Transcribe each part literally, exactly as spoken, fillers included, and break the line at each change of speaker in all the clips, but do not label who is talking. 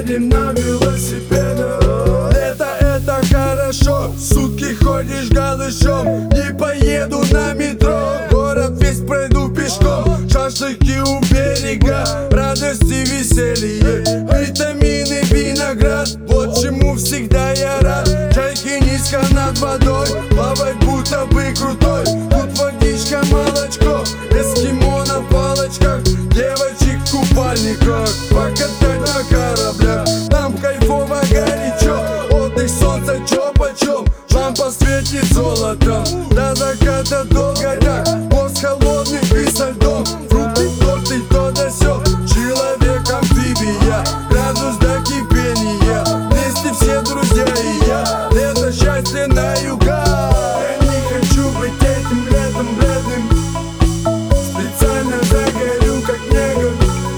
едем на велосипедах. Лето это хорошо, сутки ходишь голышом. Не поеду на метро, город весь пройду пешком. Шашлыки у берега, радость и веселье, витамины, виноград, вот чему всегда я рад. Чайки низко над водой, плавать будто бы крутой. Тут водичка, молочко, эскимо на палочках, девочек в купальниках, покатать на кораблях. Нам кайфово горячо, отдых, солнце, чё почем. Лампа светит золотом, до заката долго так. Мост холодный и со льдом, фрукты, торты, то да сё. Человек-амфибия, градус до кипения, вместе все друзья и я. Лето, счастье на юга. Я не хочу быть этим летом бледным, специально загорю как негр.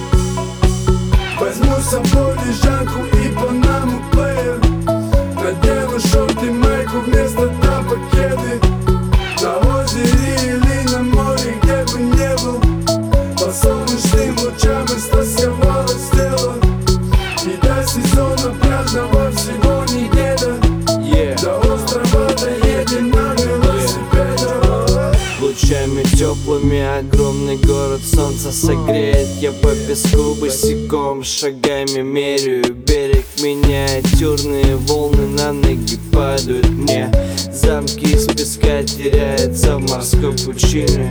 Возьму с собой лежанку и панаму плеер, надену шорты, майку вместо тапок кеды. На озере или на море, где бы не был, по солнечным лучам растасковалось тело. И до сезона пляжного всего неделя, yeah. До острова доедем на велосипедах. yeah.
Лучами теплыми огромный город солнце согреет. Я по песку босиком шагами меряю берег. Миниатюрные волны на ноги падают мне. Замки из песка теряются в морской пучине.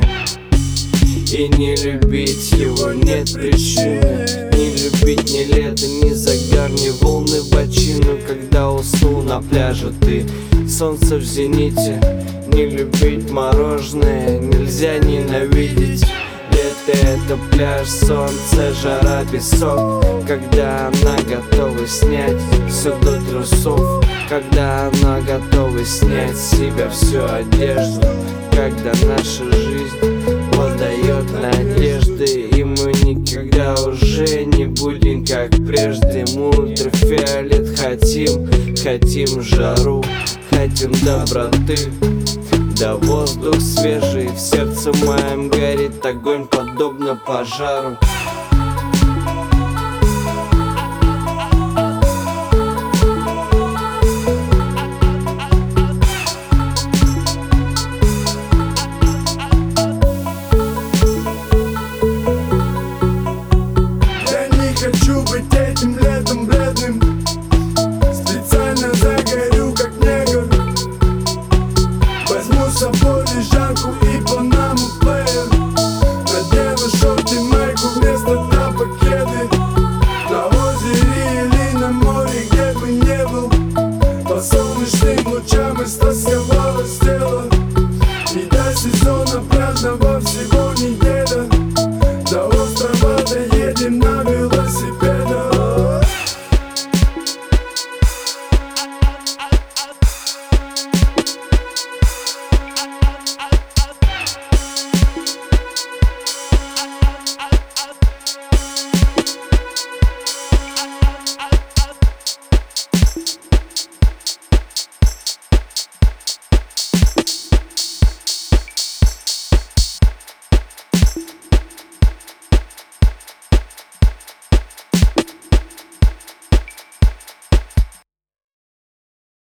И не любить его нет причины. Не любить ни лето, ни загар, ни волны бочину. Когда уснул на пляже ты, солнце в зените. Не любить мороженое нельзя ненавидеть. Лето это пляж, солнце, жара, песок. Когда она готова снять все до трусов. Когда она готова снять с себя всю одежду. Когда наша жизнь подает надежды, и мы никогда уже не будем как прежде. Мы ультрафиолет хотим, хотим жару, хотим доброты. Да воздух свежий, в сердце моем горит огонь подобно пожару.